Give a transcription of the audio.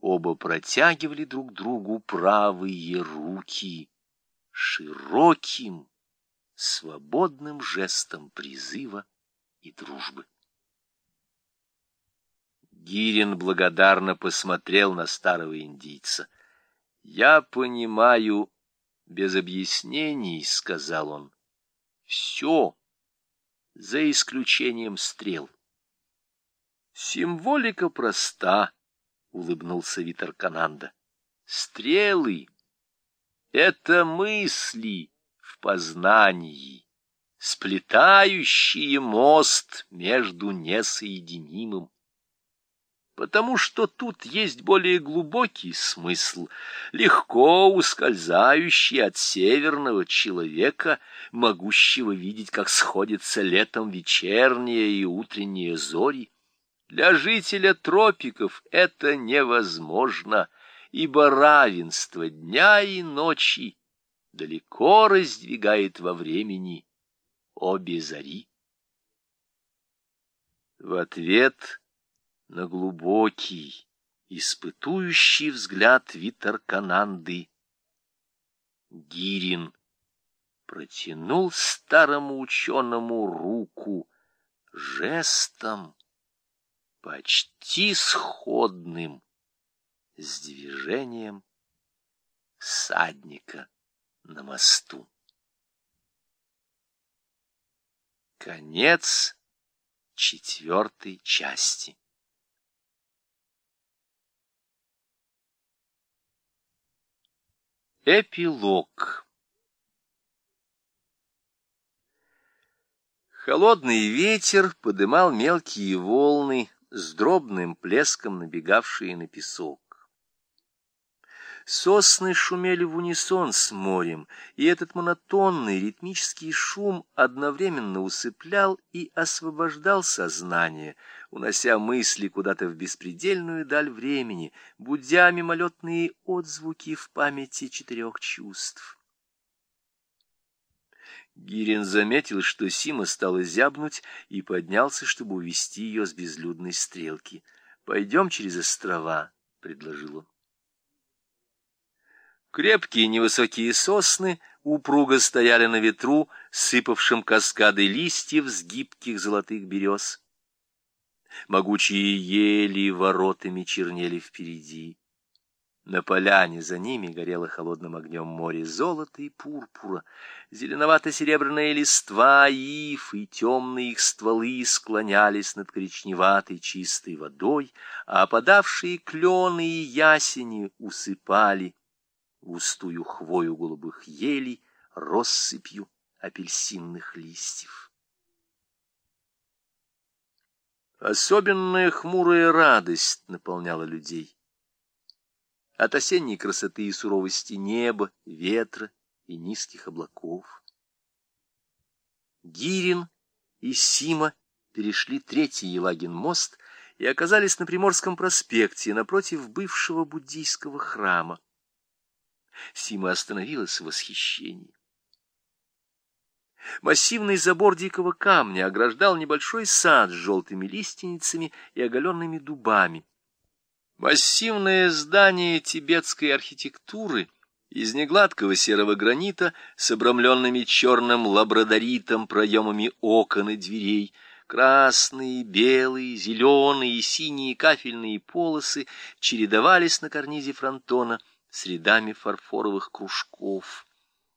Оба протягивали друг другу правые руки широким, свободным жестом призыва и дружбы. Гирин благодарно посмотрел на старого индийца. — Я понимаю, без объяснений, — сказал он, — все, за исключением стрел. — Символика проста, — улыбнулся Витаркананда. — Стрелы — это мысли в познании, сплетающие мост между несоединимым. Потому что тут есть более глубокий смысл, легко ускользающий от северного человека, могущего видеть, как сходятся летом вечерние и утренние зори. Для жителя тропиков это невозможно, ибо равенство дня и ночи далеко раздвигает во времени обе зари. В ответ на глубокий, испытующий взгляд Витаркананды Гирин протянул старому ученому руку жестом, почти сходным с движением всадника на мосту. Конец 4 части. Эпилог. Холодный ветер подымал мелкие волны, с дробным плеском набегавшие на песок. Сосны шумели в унисон с морем, и этот монотонный ритмический шум одновременно усыплял и освобождал сознание, унося мысли куда-то в беспредельную даль времени, будя мимолетные отзвуки в памяти 4 чувств. Гирин заметил, что Сима стала зябнуть, и поднялся, чтобы увести ее с безлюдной стрелки. — Пойдем через острова, — предложил он. Крепкие невысокие сосны упруго стояли на ветру, сыпавшим каскады листьев с гибких золотых берез. Могучие ели воротами чернели впереди. На поляне за ними горело холодным огнем море золота и пурпура. Зеленовато-серебряная листва ив и темные их стволы склонялись над коричневатой чистой водой, а опадавшие клены и ясени усыпали густую хвою голубых елей россыпью апельсинных листьев. Особенная хмурая радость наполняла людей. От осенней красоты и суровости неба, ветра и низких облаков. Гирин и Сима перешли 3-й Елагин мост и оказались на Приморском проспекте напротив бывшего буддийского храма. Сима остановилась в восхищении. Массивный забор дикого камня ограждал небольшой сад с желтыми лиственницами и оголенными дубами. Массивное здание тибетской архитектуры из негладкого серого гранита с обрамленными черным лабрадоритом проемами окон и дверей, красные, белые, зеленые и синие кафельные полосы чередовались на карнизе фронтона с рядами фарфоровых кружков.